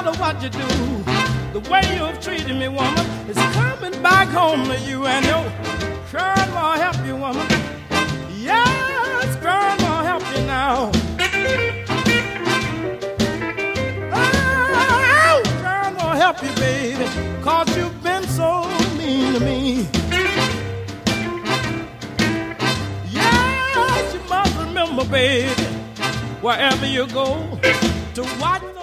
matter what you do, the way you've treated me, woman, is coming back home to you. And your grandma help you, woman. Yes, grandma help you now. Oh, grandma help you, baby, 'cause you've been so mean to me. Yes, you must remember, baby, wherever you go, to watch